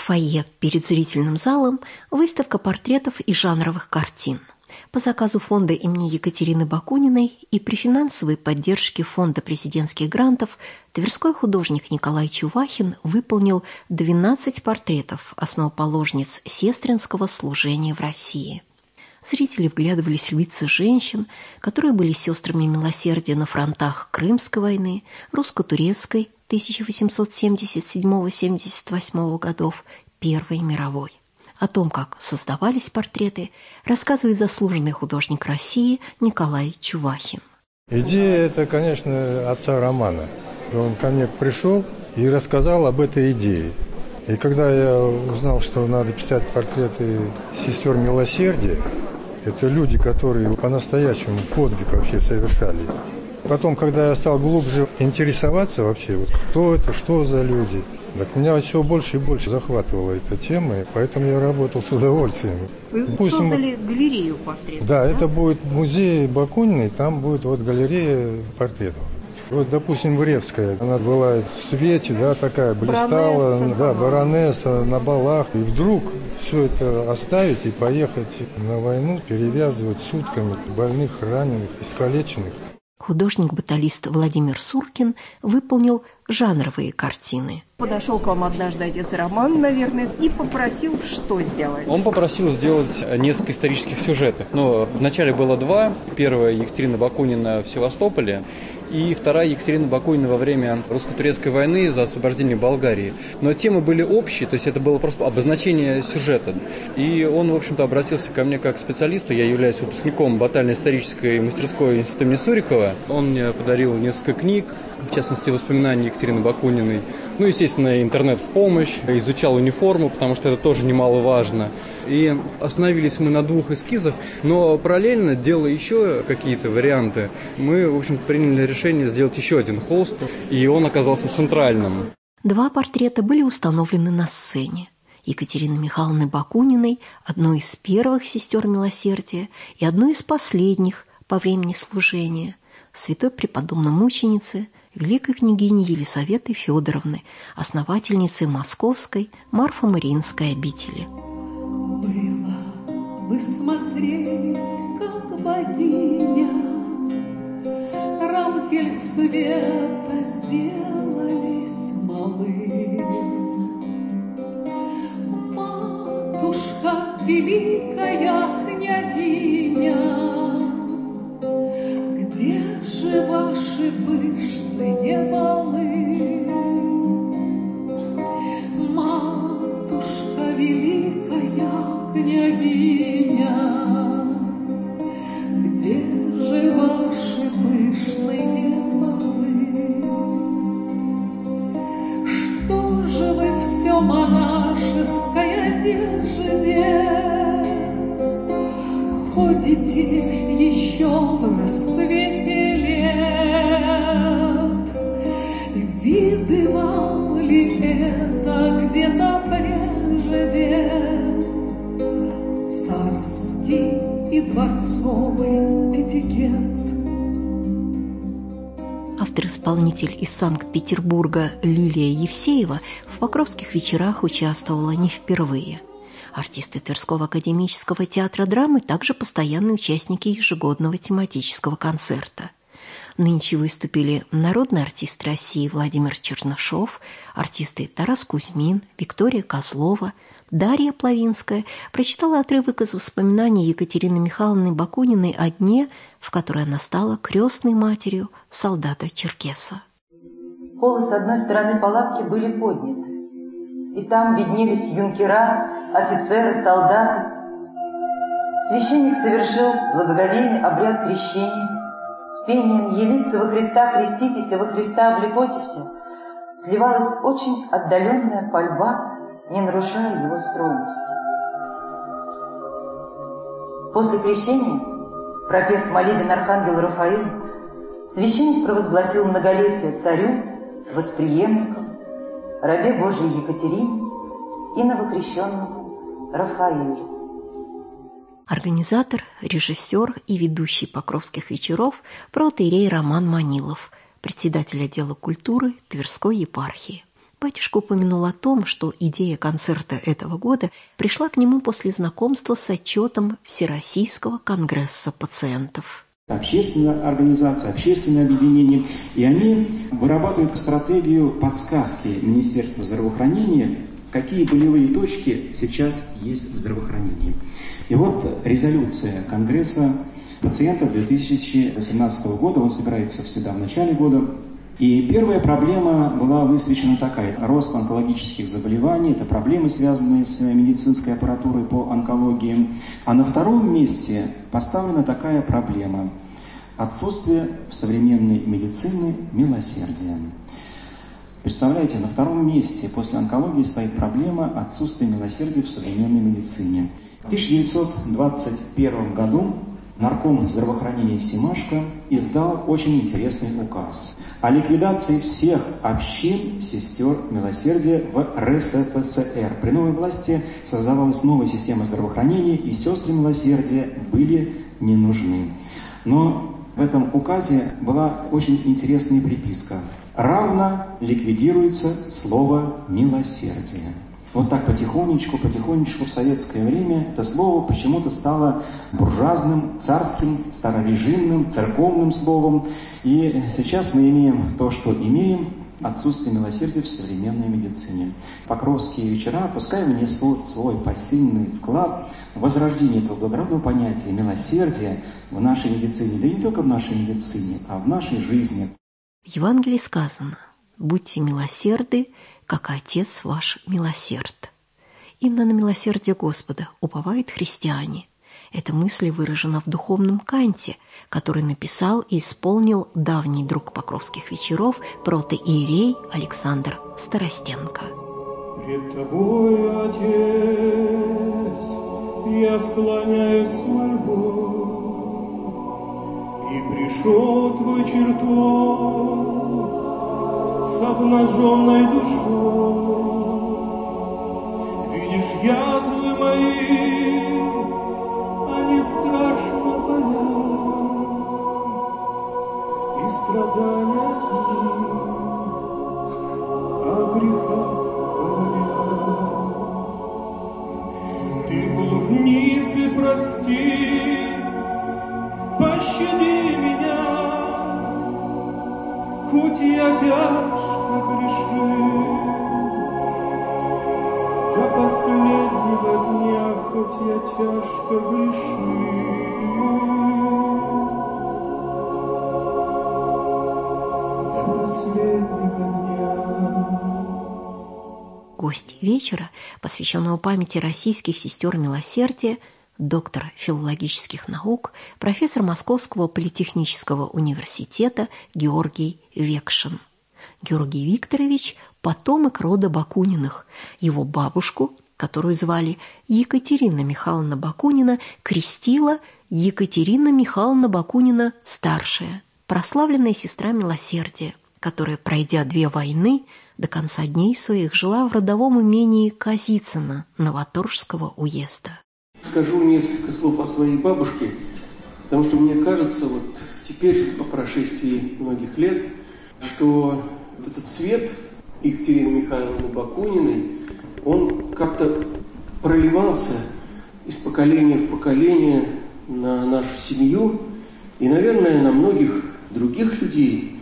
фойе перед зрительным залом выставка портретов и жанровых картин. По заказу фонда имени Екатерины Бакуниной и при финансовой поддержке фонда президентских грантов тверской художник Николай Чувахин выполнил 12 портретов основоположниц сестринского служения в России. Зрители вглядывались в лица женщин, которые были сестрами милосердия на фронтах Крымской войны, русско-турецкой 1877-78 годов, Первой мировой. О том, как создавались портреты, рассказывает заслуженный художник России Николай Чувахин. Идея – это, конечно, отца Романа. Он ко мне пришел и рассказал об этой идее. И когда я узнал, что надо писать портреты сестер милосердия, это люди, которые по-настоящему подвиг вообще совершали. Потом, когда я стал глубже интересоваться вообще, вот кто это, что за люди, так меня все больше и больше захватывала эта тема, и поэтому я работал с удовольствием. Вы создали галерею портретов? Да, это будет музей Бакуниной, там будет вот галерея портретов. Вот, допустим, Вревская, она была в свете, да, такая, блистала, баронесса на балах. И вдруг все это оставить и поехать на войну, перевязывать сутками больных, раненых, искалеченных. Художник-баталист Владимир Суркин выполнил жанровые картины. Подошел к вам однажды отец Роман, наверное, и попросил, что сделать? Он попросил сделать несколько исторических сюжетов. Вначале было два. Первая Екатерина Бакунина в Севастополе, и вторая Екатерина Бакунина во время русско-турецкой войны за освобождение Болгарии. Но темы были общие, то есть это было просто обозначение сюжета. И он, в общем-то, обратился ко мне как к специалисту. Я являюсь выпускником батально-исторической мастерской Института имени Сурикова. Он мне подарил несколько книг, в частности, воспоминания Екатерины Бакуниной. Естественно, интернет в помощь, изучал униформу, потому что это тоже немаловажно. И остановились мы на двух эскизах, но параллельно, делая еще какие-то варианты, мы, в общем, приняли решение сделать еще один холст, и он оказался центральным. Два портрета были установлены на сцене. Екатерины Михайловны Бакуниной, одной из первых сестер милосердия и одной из последних по времени служения, святой преподобной мученицы, великой княгини Елисаветы Федоровны, основательницы Московской Марфо-Мариинской обители. Было, вы смотрелись, как богиня, рамки света сделались малы. Матушка, великая княгиня, где же ваши пышные балы? Матушка, великая княгиня, где же ваши пышные балы? Что же вы все монашеской одежде ходите еще в рассвете лет? Видывал ли это где-то прежде царский и дворцовый этикет? Автор-исполнитель из Санкт-Петербурга Лилия Евсеева в Покровских вечерах участвовала не впервые. Артисты Тверского академического театра драмы также постоянные участники ежегодного тематического концерта. Нынче выступили народный артист России Владимир Чернышов, артисты Тарас Кузьмин, Виктория Козлова. Дарья Плавинская прочитала отрывок из воспоминаний Екатерины Михайловны Бакуниной о дне, в который она стала крестной матерью солдата-черкеса. Полы с одной стороны палатки были подняты, и там виднелись юнкера, офицеры, солдаты. Священник совершил благоговейный обряд крещения с пением «Елица во Христа креститесь, а во Христа облекотися». Сливалась очень отдаленная пальба, не нарушая его стройности. После крещения, пропев молебен архангелу Рафаилу, священник провозгласил многолетие царю, восприемникам, рабе Божией Екатерине и новокрещенному Рафаилу. Организатор, режиссер и ведущий Покровских вечеров протоиерей Роман Манилов, председатель отдела культуры Тверской епархии. Батюшка упомянул о том, что идея концерта этого года пришла к нему после знакомства с отчетом Всероссийского конгресса пациентов. Общественная организация, общественное объединение, и они вырабатывают стратегию подсказки Министерства здравоохранения, какие болевые точки сейчас есть в здравоохранении. И вот резолюция Конгресса пациентов 2017 года, он собирается всегда в начале года. И первая проблема была высвечена такая: рост онкологических заболеваний, это проблемы, связанные с медицинской аппаратурой по онкологии. А на втором месте поставлена такая проблема: отсутствие в современной медицине милосердия. Представляете, на втором месте после онкологии стоит проблема отсутствия милосердия в современной медицине. В 1921 году нарком здравоохранения Семашко издал очень интересный указ о ликвидации всех общин сестер милосердия в РСФСР. При новой власти создавалась новая система здравоохранения, и сестры милосердия были не нужны. Но в этом указе была очень интересная приписка: равно ликвидируется слово «милосердие». Вот так потихонечку в советское время это слово почему-то стало буржуазным, царским, старорежимным, церковным словом. И сейчас мы имеем то, что имеем: отсутствие милосердия в современной медицине. Покровские вечера пускай внесут свой посильный вклад в возрождение этого благородного понятия милосердия в нашей медицине. Да и не только в нашей медицине, а в нашей жизни. В Евангелии сказано: «Будьте милосерды, как Отец ваш милосерд». Именно на милосердие Господа уповают христиане. Эта мысль выражена в духовном канте, который написал и исполнил давний друг Покровских вечеров протоиерей Александр Старостенко. Пред тобой, Отец, я склоняюсь с мольбой, и пришел твой чертог с обнаженной душой. Видишь язвы мои, они страшно болят, и страдания от них о грехах говорят. Ты блудницы прости, пощади меня, хоть я тяжко грешил, до последнего дня, хоть я тяжко грешил, до последнего дня. Гость вечера, посвященного памяти российских сестер милосердия, доктор филологических наук, профессор Московского политехнического университета Георгий Векшин. Георгий Викторович – потомок рода Бакуниных. Его бабушку, которую звали Екатерина Михайловна Бакунина, крестила Екатерина Михайловна Бакунина-старшая, прославленная сестра милосердия, которая, пройдя 2 войны, до конца дней своих жила в родовом имении Казицыно Новоторжского уезда. Скажу несколько слов о своей бабушке, потому что мне кажется, вот теперь, по прошествии многих лет, что вот этот свет Екатерины Михайловны Бакуниной, он как-то проливался из поколения в поколение на нашу семью и, наверное, на многих других людей.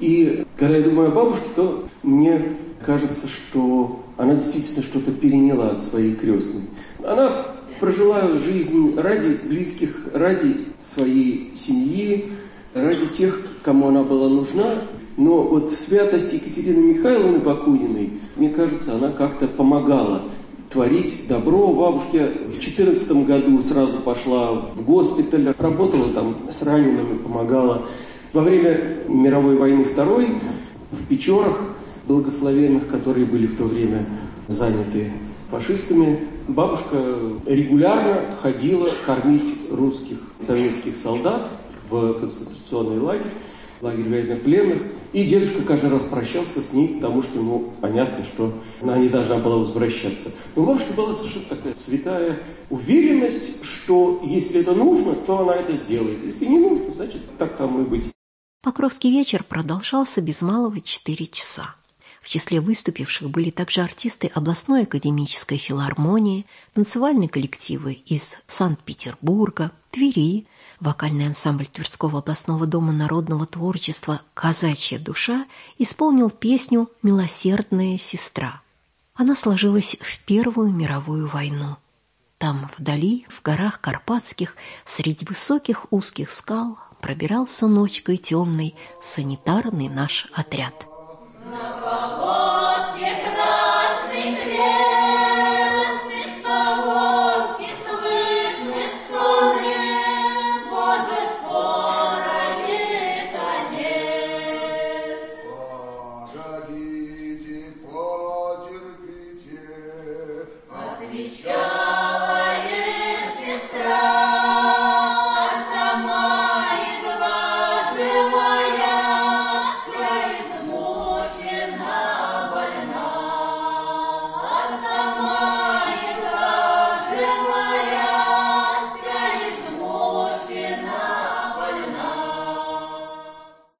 И когда я думаю о бабушке, то мне кажется, что она действительно что-то переняла от своей крестной. Она прожила жизнь ради близких, ради своей семьи, ради тех, кому она была нужна. Но вот святость Екатерины Михайловны Бакуниной, мне кажется, она как-то помогала творить добро. Бабушка в 2014 году сразу пошла в госпиталь, работала там с ранеными, помогала. Во время мировой войны второй в Печорах, благословенных, которые были в то время заняты фашистами, бабушка регулярно ходила кормить русских советских солдат в концентрационный лагерь военнопленных. И дедушка каждый раз прощался с ней, потому что, понятно, что она не должна была возвращаться. Но у бабушки была совершенно такая святая уверенность, что если это нужно, то она это сделает. Если не нужно, значит, так тому и быть. Покровский вечер продолжался без малого 4 часа. В В числе выступивших были также артисты областной академической филармонии, танцевальные коллективы из Санкт-Петербурга, Твери, вокальный ансамбль Тверского областного дома народного творчества «Казачья душа» исполнил песню «Милосердная сестра». Она сложилась в Первую мировую войну. Там, вдали, в горах Карпатских, среди высоких узких скал, пробирался ночкой темной санитарный наш отряд. На повозке красный крест, из повозки слышны стоны, Боже, скоро ли конец? Погодите, потерпите, отвечайте.